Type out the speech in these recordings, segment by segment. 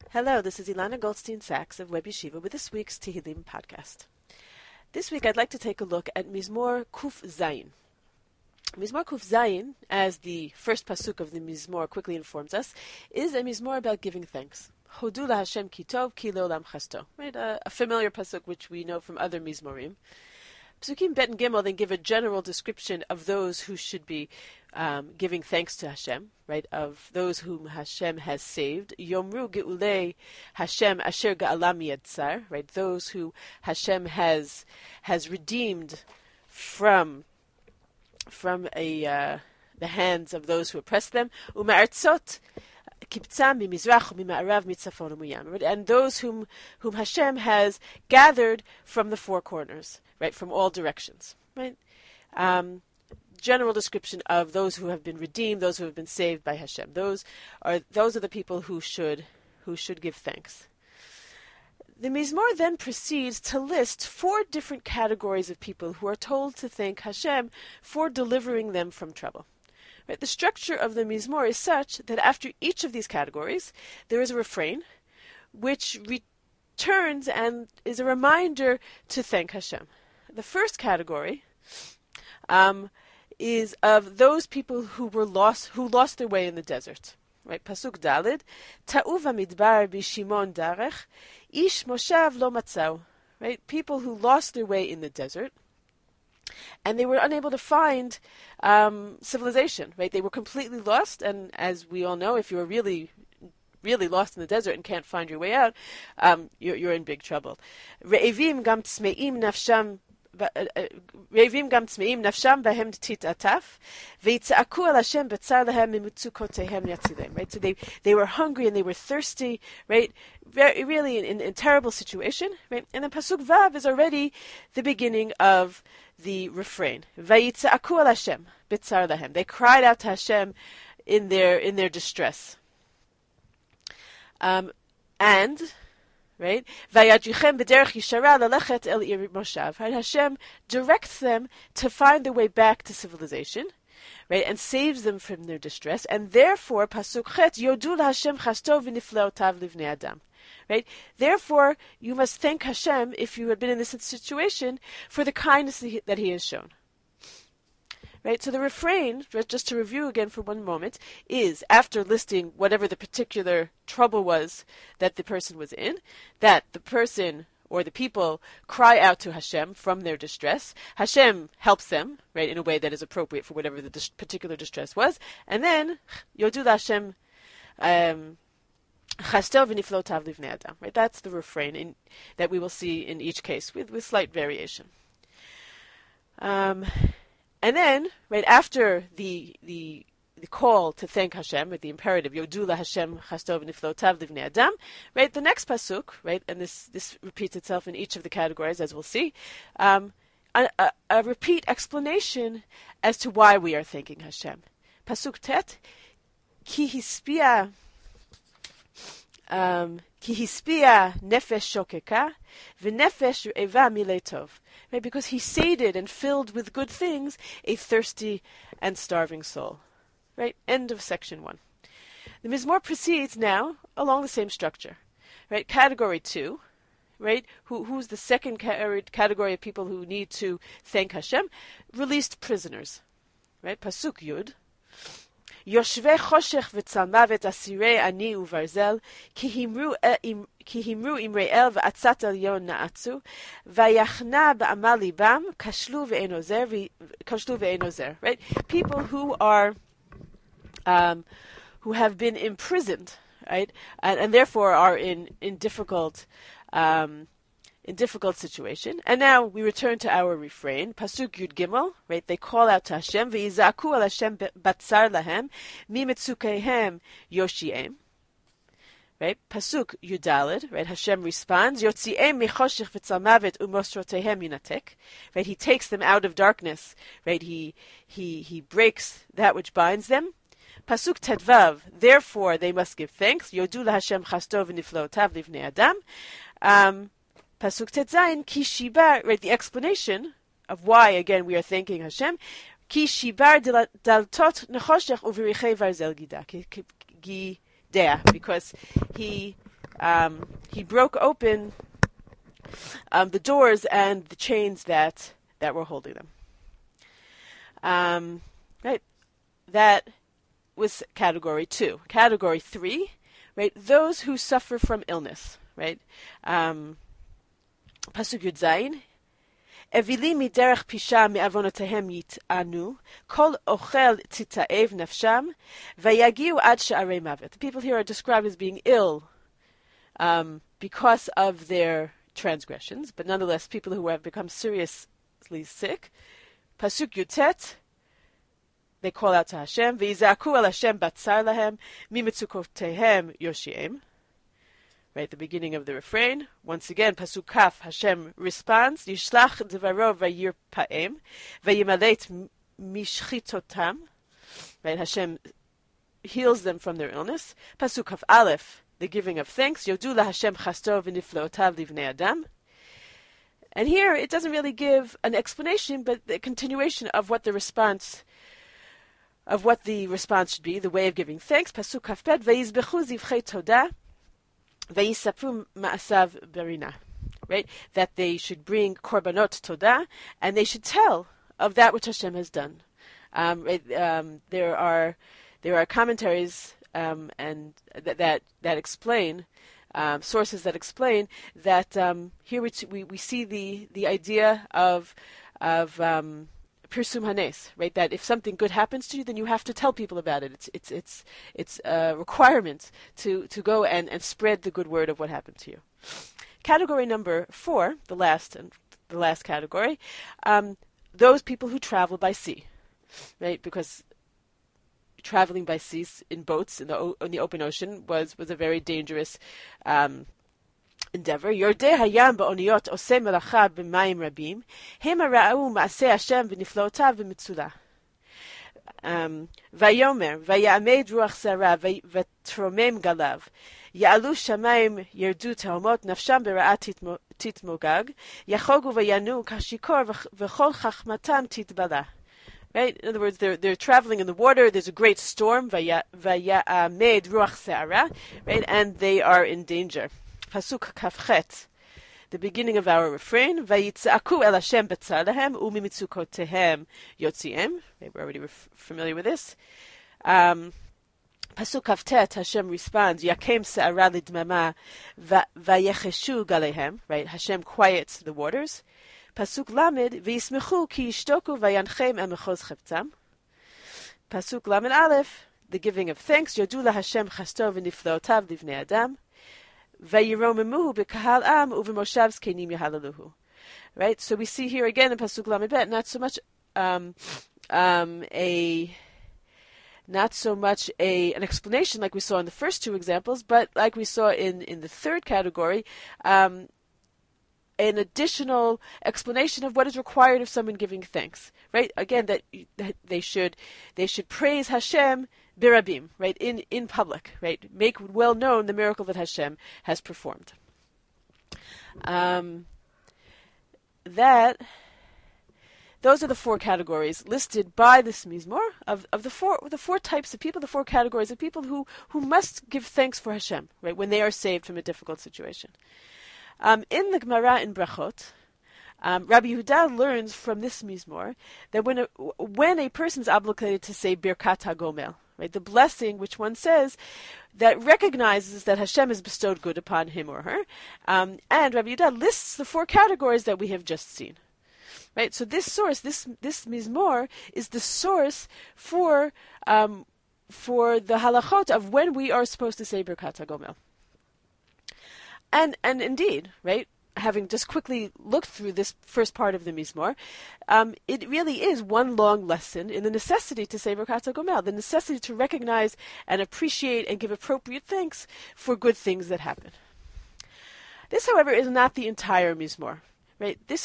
Hello, this is Ilana Goldstein-Sachs of Web Yeshiva with this week's Tehillim podcast. This week I'd like to take a look at Mizmor Kuf Zayin. Mizmor Kuf Zayin, as the first pasuk of the Mizmor quickly informs us, is a Mizmor about giving thanks. Hodu la Hashem ki tov ki leolam chasto. Right, a familiar pasuk which we know from other Mizmorim. Psukim Bet and Gimel then give a general description of those who should be giving thanks to Hashem, right? Of those whom Hashem has saved. Yomru geulei Hashem asher ga'alam yadsar, right? Those who Hashem has redeemed from the hands of those who oppress them. Uma'artzot kiptzam mimizrach mima'arav mitzafon umuyam, and those whom Hashem has gathered from the four corners, right, from all directions, right? General description of those who have been redeemed, those who have been saved by Hashem. Those are the people who should give thanks. The Mizmor then proceeds to list four different categories of people who are told to thank Hashem for delivering them from trouble. Right? The structure of the Mizmor is such that after each of these categories, there is a refrain which returns and is a reminder to thank Hashem. The first category is of those people who lost their way in the desert. Right? Pasuk Dalid, Ta'u v'midbar b'shimon darech, ish moshav lo matzau. Right? People who lost their way in the desert, and they were unable to find civilization. Right? They were completely lost, and as we all know, if you're really lost in the desert and can't find your way out, you're in big trouble. Re'evim gam tzme'im nafsham Re'evim gam tzme'im nafsham bahem tit'ataf v'yitza'aku al Hashem b'tzar lahem mimutzukoteihem yatzilem. Right, so they were hungry and they were thirsty. Right, really in terrible situation. Right, and then pasuk vav is already the beginning of the refrain. V'yitza'aku al Hashem b'tzar lahem. They cried out to Hashem in their distress. And right, Vayadrichem b'derech yishara lalechet el ir moshav. Right, Hashem directs them to find their way back to civilization, right, and saves them from their distress. And therefore, pasuk chet yodu Hashem chasto v'nifleotav livnei adam. Right, therefore you must thank Hashem if you had been in this situation for the kindness that He has shown. Right, so the refrain, just to review again for one moment, is after listing whatever the particular trouble was that the person was in, that the person or the people cry out to Hashem from their distress. Hashem helps them, right, in a way that is appropriate for whatever the particular distress was, and then Yodu Hashem Chasto v'niflotav livnei adam. Right, that's the refrain that we will see in each case with slight variation. And then, right after the call to thank Hashem, with the imperative, Yodula Hashem Chasto v'niflotav livnei adam, right, the next pasuk, right, and this repeats itself in each of the categories, as we'll see, a repeat explanation as to why we are thanking Hashem. Pasuk Tet, Ki hispia nefesh shokeka v'nefesh ru'eva milei tov. Right, because He sated and filled with good things a thirsty and starving soul. Right, end of section 1. The Mizmor proceeds now along the same structure. Right, category 2. Right, who's the second category of people who need to thank Hashem? Released prisoners. Right, pasuk Yud. Yoshvei choshech v'tzal mavet asirei ani uvarzel ki himru imrei el v'atzat elyon na'atzu v'yachna ba'amal libam kashlu ve'enozer. Right, people who have been imprisoned, right, and therefore are in difficult situation. And now we return to our refrain. Pasuk Yud Gimel, right? They call out to Hashem, v'yizaku al Hashem batzar lahem, mi metzukeihem yoshiem. Right? Pasuk Yud Daled, right? Hashem responds, yotziem michoshech v'tzal mavet umosrotehem yinatek. Right? He takes them out of darkness. Right? He breaks that which binds them. Pasuk Tedvav, therefore they must give thanks. Yodu Hashem chasto v'niflotav livnei adam. Pasuk Tetzayin, Ki Shibar, right, the explanation of why, again, we are thanking Hashem. Ki Shibar daltot nechoshech uvirichei varzel gidea, because he he broke open the doors and the chains that were holding them. Right, that was category 2. Category 3, right, those who suffer from illness, right. Pasuk Yud Zayin. Evili miderech pisha me'avonotehem yit'anu, kol ochel tita'ev nafsham, vayagiu ad she'arei mavet. The people here are described as being ill because of their transgressions, but nonetheless people who have become seriously sick. Pasuk Yutet, they call out to Hashem, v'izaku el Hashem batzar lahem, mimitzukotehem yoshiem. Right, the beginning of the refrain. Once again, Pasuk Kaf, Hashem responds, Yishlach devaro vayir pa'em, vayimalet mishchitotam. Right, Hashem heals them from their illness. Pasuk Kaf Aleph, the giving of thanks, Yodu la Hashem chasto v'niflotav livnei adam. And here, it doesn't really give an explanation, but the continuation of what the response should be, the way of giving thanks. Pasuk Kaf Pet, vayizbechu zivchei todah, Vayisapru ma'asav berina, right? That they should bring korbanot todah, and they should tell of that which Hashem has done. Right? There are commentaries and that explain sources that explain that here we see the idea of Pirsum Hanes, right? That if something good happens to you, then you have to tell people about it. It's a requirement to go and spread the good word of what happened to you. Category number 4, the last category, those people who travel by sea, right? Because traveling by sea in boats in the open ocean was a very dangerous endeavor. Yordei hayam ba'oniyot oseh melacha b'mayim rabim, hema ra'u ma'aseh Hashem v'niflotav v'mitzula. Vayomer vayamed ruach zara v'tromem galav, ya'alu shamayim yerdu tehomot nafsham bera'at titmogag, yachogu vayanu kashikor v'chol chachmatam titbala. Right? In other words, they're traveling in the water. There's a great storm. Vayamed ruach zara, right? And they are in danger. Pasuk Kafchet, the beginning of our refrain, Vayitzaku el Hashem betzar lahem u'mimitzukotehem yotziem. We're already familiar with this. Pasuk Kaftet, Hashem responds, Yakem se'ara lidmama vayecheshu galehem. Right, Hashem quiets the waters. Pasuk Lamed, V'yismechu ki yishtoku vayanchem el mechoz cheptzam. Pasuk Lamed Aleph, the giving of thanks, Yodu la Hashem chasto v'niflotav livnei adam. Vayiromemuhu b'kahal am uv'moshav zkenim yahalaluhu. Right, so we see here again in Pasuk Lamed Bet not so much an explanation like we saw in the first 2 examples, but like we saw in the third category, an additional explanation of what is required of someone giving thanks. Right, again that they should praise Hashem birabim, right, in public, right, make well known the miracle that Hashem has performed. Those are the 4 categories listed by this Mizmor of the four types of people, the 4 categories of people who must give thanks for Hashem, right, when they are saved from a difficult situation. In the Gemara in Brachot, Rabbi Yehuda learns from this Mizmor that when a person is obligated to say Birkat HaGomel, right, the blessing which one says that recognizes that Hashem has bestowed good upon him or her, and Rabbi Yehuda lists the 4 categories that we have just seen. Right, so this source, this Mizmor, is the source for the halachot of when we are supposed to say Birkat HaGomel. And indeed, right, having just quickly looked through this first part of the Mizmor, it really is one long lesson in the necessity to say Birkat HaGomel, the necessity to recognize and appreciate and give appropriate thanks for good things that happen. This, however, is not the entire Mizmor. Right, there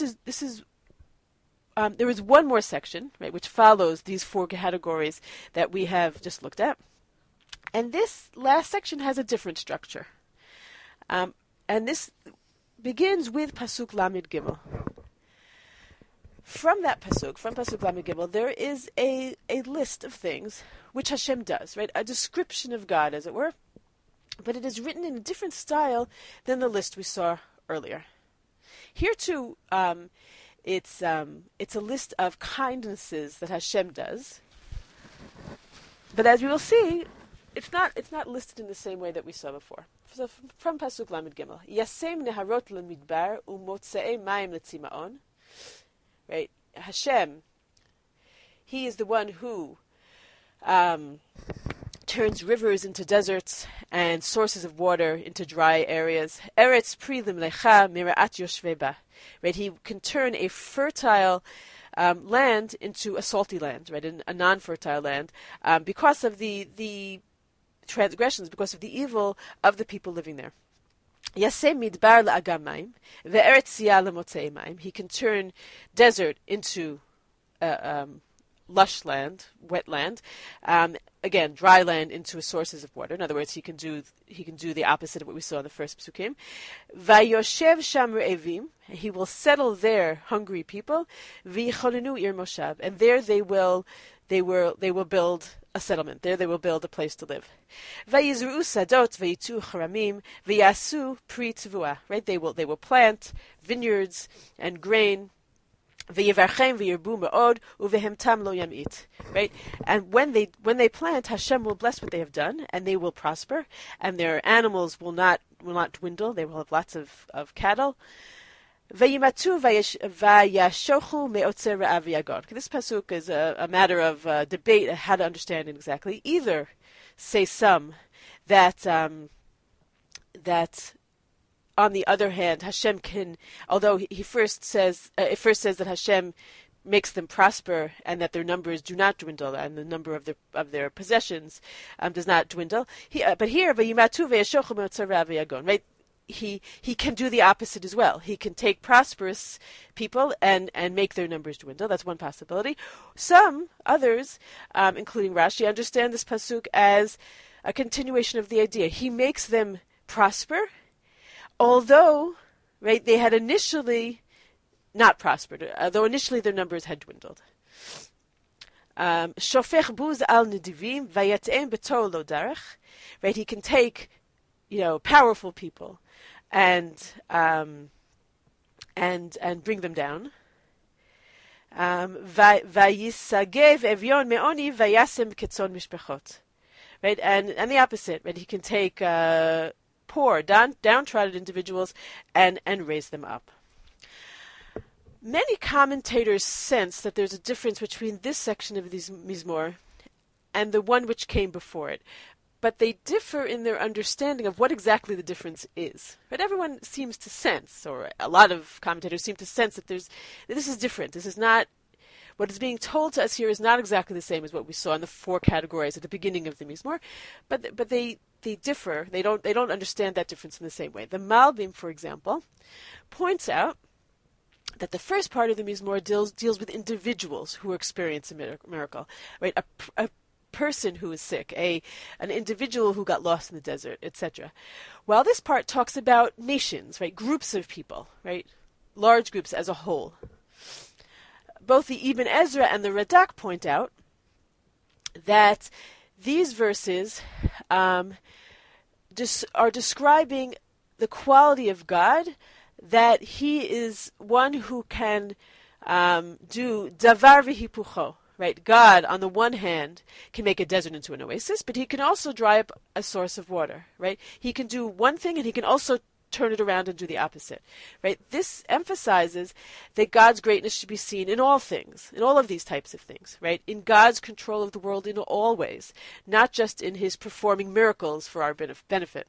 is one more section, right, which follows these 4 categories that we have just looked at, and this last section has a different structure. And this begins with Pasuk Lamed Gimel. From that Pasuk, from Pasuk Lamed Gimel, there is a list of things which Hashem does, right? A description of God, as it were, but it is written in a different style than the list we saw earlier. Here too, it's a list of kindnesses that Hashem does, but as we will see, it's not listed in the same way that we saw before. So from Pasuk Lamed Gimel, Yasem neharot lemidbar umotzei mayim letzimaon. Right, Hashem, He is the one who turns rivers into deserts and sources of water into dry areas. Eretz pri limlecha miraat yoshveba. Right, He can turn a fertile land into a salty land, right, a non-fertile land, because of the transgressions, because of the evil of the people living there. Yaseh midbar la'agamayim ve'eretz siyah lemotzei mayim. He can turn desert into lush land, wet land. Again, dry land into sources of water. In other words, he can do the opposite of what we saw in the first psukim. Vayoshev sham re'evim. He will settle there hungry people. V'yicholenu ir moshav. And there they will build a settlement. There they will build a place to live. Vayizru sadot vayitu charamim v'yasu pri tvua. Right? They will plant vineyards and grain. V'yivarchem v'yirbu me'od uvehemtam lo yamit. Right? And when they plant, Hashem will bless what they have done, and they will prosper, and their animals will not dwindle. They will have lots of cattle. Vayimatu vayashochu me'otzer ra'av yagon. This pasuk is a matter of debate how to understand it exactly. Either say some that on the other hand, Hashem can, although it first says that Hashem makes them prosper and that their numbers do not dwindle and the number of their possessions does not dwindle. But here, vayimatu vayashochu me'otzer ra'av yagon, right? He can do the opposite as well. He can take prosperous people and make their numbers dwindle. That's one possibility. Some others, including Rashi, understand this pasuk as a continuation of the idea. He makes them prosper, although, right, they had initially not prospered, though initially their numbers had dwindled. Shofech buz al nidivim vayatem betor lo darech. Right, he can take, powerful people and bring them down. Vayisagev evyon me'oni vayasem ketzon mishpechot. Right, and the opposite. Right, he can take poor, downtrodden individuals and raise them up. Many commentators sense that there's a difference between this section of these Mizmor and the one which came before it. But they differ in their understanding of what exactly the difference is. But everyone seems to sense, or a lot of commentators seem to sense that this is different. This is not, what is being told to us here is not exactly the same as what we saw in the four categories at the beginning of the Mizmor, but they differ. They don't understand that difference in the same way. The Malbim, for example, points out that the first part of the Mizmor deals with individuals who experience a miracle, right? A person who is sick, an individual who got lost in the desert, etc. While this part talks about nations, right, groups of people, right, large groups as a whole. Both the Ibn Ezra and the Radak point out that these verses are describing the quality of God, that He is one who can do davar v'hipucho. Right, God, on the one hand, can make a desert into an oasis, but He can also dry up a source of water. Right, He can do one thing, and He can also turn it around and do the opposite. Right, this emphasizes that God's greatness should be seen in all things, in all of these types of things. Right, in God's control of the world in all ways, not just in His performing miracles for our benefit.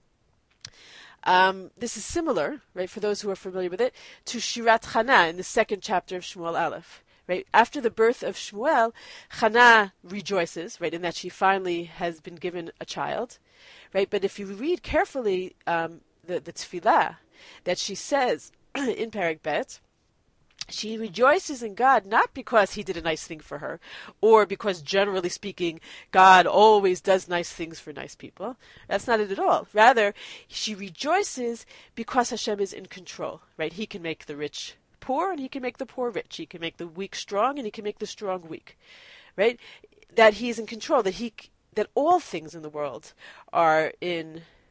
This is similar, right, for those who are familiar with it, to Shirat Chana in the second chapter of Shmuel Aleph. Right, after the birth of Shmuel, Chana rejoices, right, in that she finally has been given a child, right. But if you read carefully the tefillah that she says in Perek Bet, she rejoices in God not because He did a nice thing for her, or because generally speaking, God always does nice things for nice people. That's not it at all. Rather, she rejoices because Hashem is in control. Right, He can make the rich poor, and He can make the poor rich. He can make the weak strong, and He can make the strong weak. Right? That He's in control. That all things in the world are in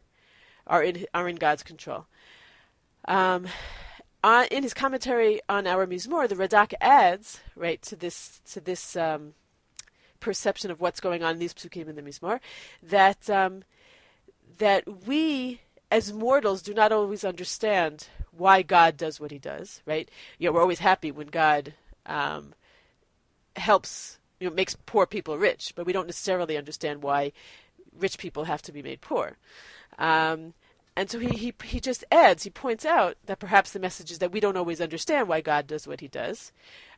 are in God's control. In his commentary on our Mizmor, the Radak adds, right, to this perception of what's going on in these psukim in the Mizmor, that we as mortals do not always understand why God does what He does, right? We're always happy when God helps, makes poor people rich, but we don't necessarily understand why rich people have to be made poor. And so he just adds, he points out that perhaps the message is that we don't always understand why God does what He does,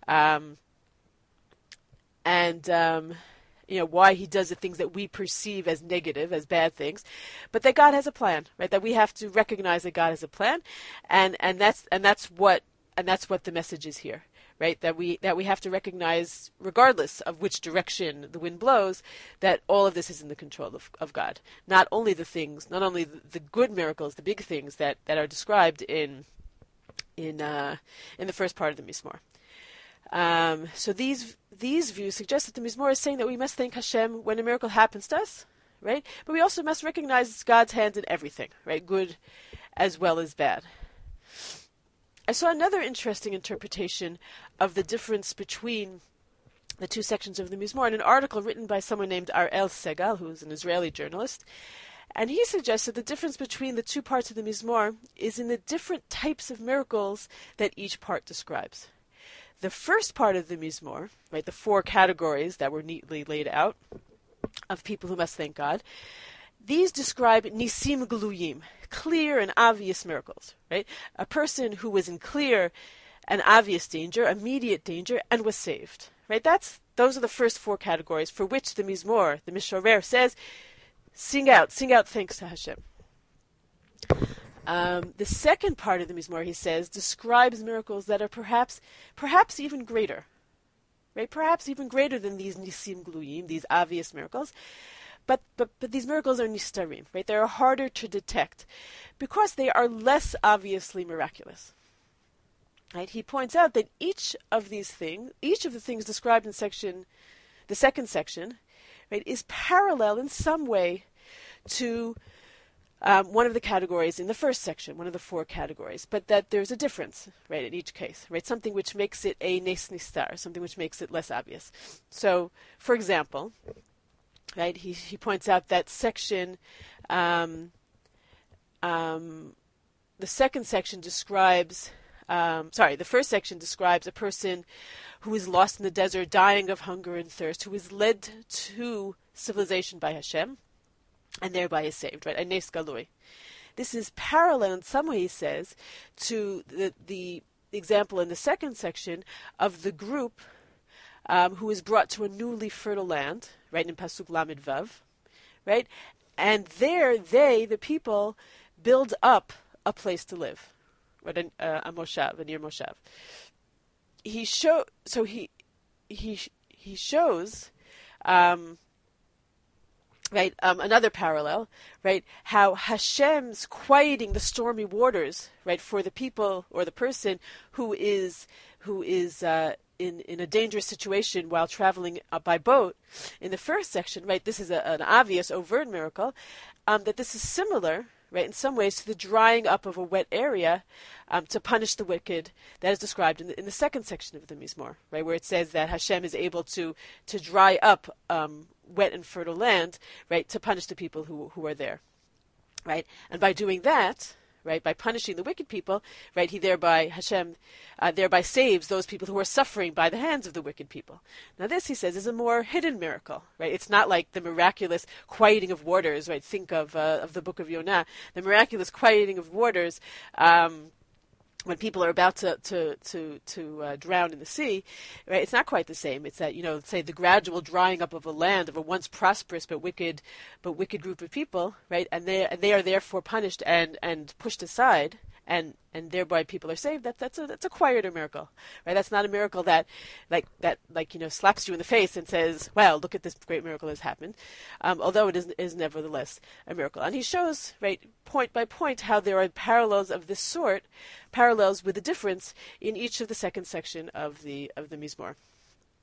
why He does the things that we perceive as negative, as bad things, but that God has a plan, right? That we have to recognize that God has a plan, and that's what the message is here, right? That we have to recognize, regardless of which direction the wind blows, that all of this is in the control of God. Not only the good miracles, the big things that are described in the first part of the Mizmor. So these views suggest that the Mizmor is saying that we must thank Hashem when a miracle happens to us, right? But we also must recognize God's hand in everything, right? Good as well as bad. I saw another interesting interpretation of the difference between the two sections of the Mizmor in an article written by someone named Ariel Segal, who is an Israeli journalist. And he suggested the difference between the two parts of the Mizmor is in the different types of miracles that each part describes. The first part of the Mizmor, right, the four categories that were neatly laid out of people who must thank God, these describe nisim gluyim, clear and obvious miracles, right? A person who was in clear and obvious danger, immediate danger, and was saved, right? Those are the first four categories for which the Mizmor, the Mishorer, says, sing out thanks to Hashem. The second part of the Mizmor, he says, describes miracles that are perhaps even greater, right? Perhaps even greater than these nisim gluyim, these obvious miracles. But these miracles are nistarim, right? They are harder to detect because they are less obviously miraculous. Right? He points out that each of the things described in the second section, right, is parallel in some way to one of the categories in the first section, one of the four categories, but that there's a difference, right, in each case, right? Something which makes it a nes nistar, something which makes it less obvious. So, for example, right, he points out that section, the second section describes, the first section describes a person who is lost in the desert, dying of hunger and thirst, who is led to civilization by Hashem, and thereby is saved, right? Nes galui. This is parallel in some way, he says, to the example in the second section of the group who is brought to a newly fertile land, right, in Pasuk Lamed Vav, right? And there the people, build up a place to live, right, a moshav, a near moshav. He shows, right, another parallel, right, how Hashem's quieting the stormy waters, right, for the people or the person who is in a dangerous situation while traveling by boat. In the first section, right, this is an obvious, overt miracle, that this is similar, right, in some ways to the drying up of a wet area to punish the wicked that is described in the second section of the Mizmor, right, where it says that Hashem is able to dry up wet and fertile land, right, to punish the people who are there, right, and by doing that, right, by punishing the wicked people, right, Hashem thereby saves those people who are suffering by the hands of the wicked people. Now this, he says, is a more hidden miracle, right? It's not like the miraculous quieting of waters, right? Think of the book of Yonah, the miraculous quieting of waters, when people are about to drown in the sea, right? It's not quite the same. It's that, say the gradual drying up of a land of a once prosperous but wicked group of people, right? And they are therefore punished and pushed aside, and thereby people are saved. That's a quieter miracle, right? That's not a miracle that slaps you in the face and says, "Well, look at this great miracle that's happened," although it is nevertheless a miracle. And he shows, right, point by point, how there are parallels of this sort, parallels with a difference in each of the second section of the Mizmor.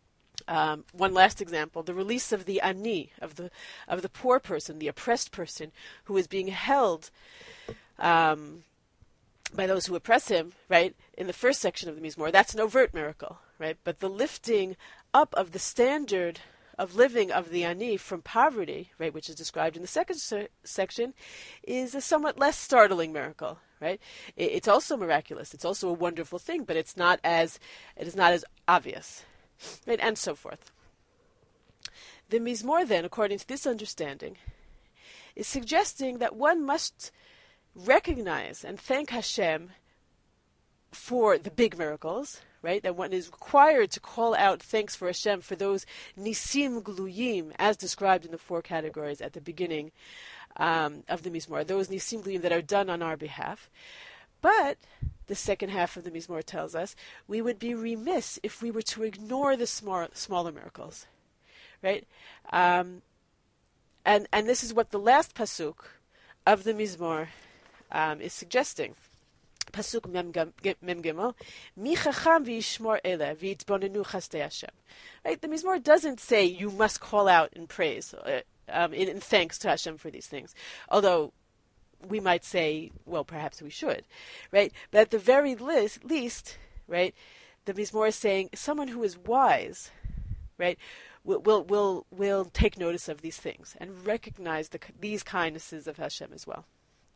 One last example: the release of the ani, of the poor person, the oppressed person, who is being held by those who oppress him. Right, in the first section of the Mizmor, that's an overt miracle, right? But the lifting up of the standard of living of the ani from poverty, right, which is described in the second section, is a somewhat less startling miracle, right? It's also miraculous. It's also a wonderful thing, but it is not as obvious, right, and so forth. The Mizmor, then, according to this understanding, is suggesting that one must recognize and thank Hashem for the big miracles, right? That one is required to call out thanks for Hashem for those nisim gluyim, as described in the four categories at the beginning of the Mizmor, those nisim gluyim that are done on our behalf. But the second half of the Mizmor tells us we would be remiss if we were to ignore the smaller miracles, right? And this is what the last pasuk of the Mizmor is suggesting. Pasuk Mem Gimel, Mi chacham v'yishmor ele v'yitbonenu chasdei Hashem. Right, the Mizmor doesn't say you must call out in praise, in thanks to Hashem for these things. Although we might say, well, perhaps we should, right? But at the very least, right, the Mizmor is saying someone who is wise, right, will take notice of these things and recognize these kindnesses of Hashem as well.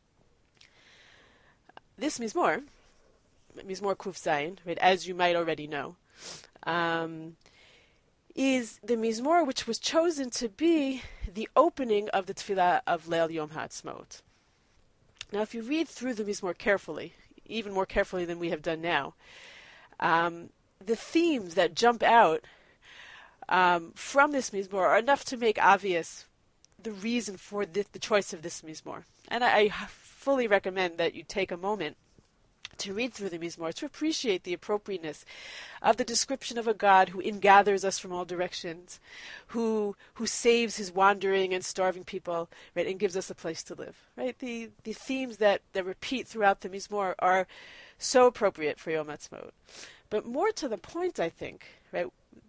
This Mizmor Kuf Zayin, right, as you might already know, is the Mizmor which was chosen to be the opening of the Tefillah of Leil Yom HaAtzmaut. Now, if you read through the Mizmor carefully, even more carefully than we have done now, the themes that jump out from this Mizmor are enough to make obvious the reason for the choice of this Mizmor. And I fully recommend that you take a moment to read through the Mizmor to appreciate the appropriateness of the description of a God who ingathers us from all directions, who saves his wandering and starving people, right, and gives us a place to live. Right, the themes that repeat throughout the Mizmor are so appropriate for Yom HaAtzmaut. But more to the point, I think, right,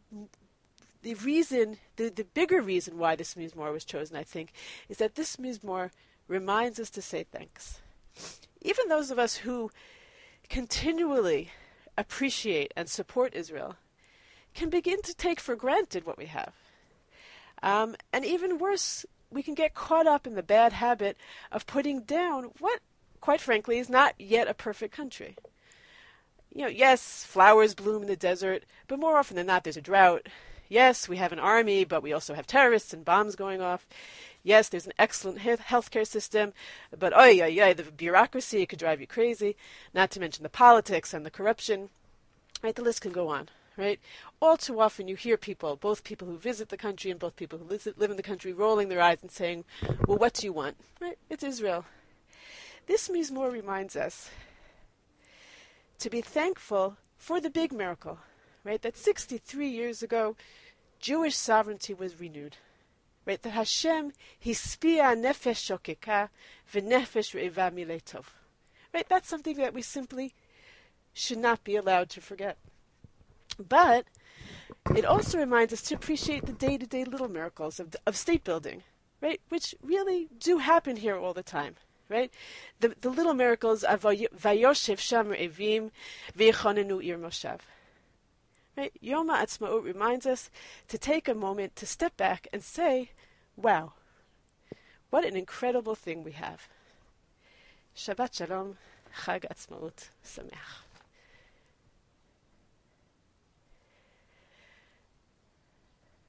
the reason, the bigger reason why this Mizmor was chosen, I think, is that this Mizmor reminds us to say thanks. Even those of us who continually appreciate and support Israel can begin to take for granted what we have. And even worse, we can get caught up in the bad habit of putting down what, quite frankly, is not yet a perfect country. You know, yes, flowers bloom in the desert, but more often than not, there's a drought. Yes, we have an army, but we also have terrorists and bombs going off. Yes, there's an excellent healthcare system, but the bureaucracy could drive you crazy, not to mention the politics and the corruption. Right, the list can go on, right? All too often you hear people, both people who visit the country and both people who live in the country, rolling their eyes and saying, well, what do you want? Right? It's Israel. This Mizmor reminds us to be thankful for the big miracle, right? That 63 years ago, Jewish sovereignty was renewed. Right, that Hashem hispia nefesh shokeka v'nefesh re'eva miletov. Right, that's something that we simply should not be allowed to forget. But it also reminds us to appreciate the day-to-day little miracles of state building, right, which really do happen here all the time. Right, the little miracles of vayoshev sham re'evim v'yechonenu ir moshav. Right? Yom HaAtzmaut reminds us to take a moment to step back and say, wow, what an incredible thing we have. Shabbat Shalom, Chag Atzmaut Sameach.